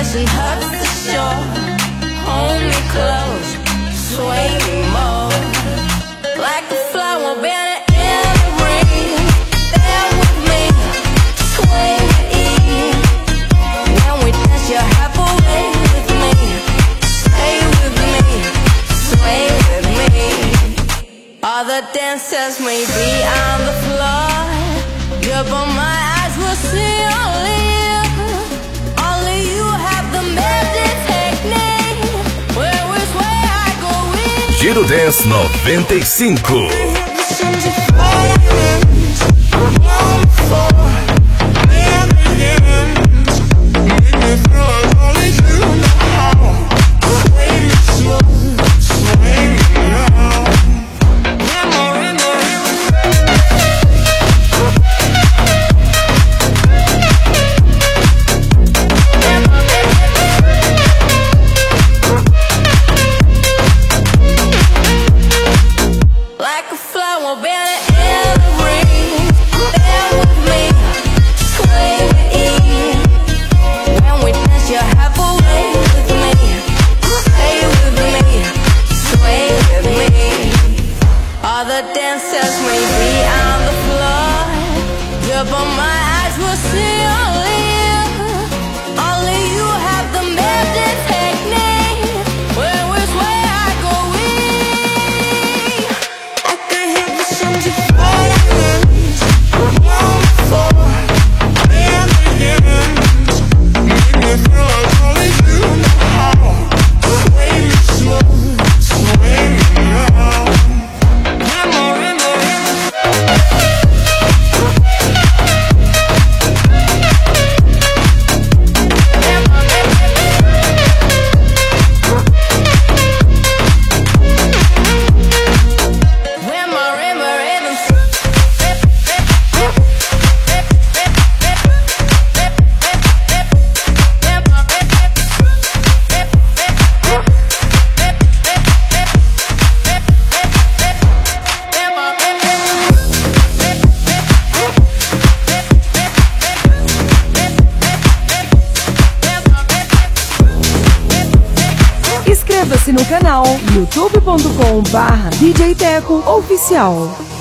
when she hugs the shore. Hold me close, sway me more. Like a flower bending in the breeze. There with me, sway with ease. When we dance, you have a way with me. Stay with me, sway with me. All the dancers may be on the floor. Yeah, but my eyes will see only you. Only you have the magic technique. Where is where I go in. Giro Dance 95. Inscreva-se no canal youtube.com/DJ Teco Oficial.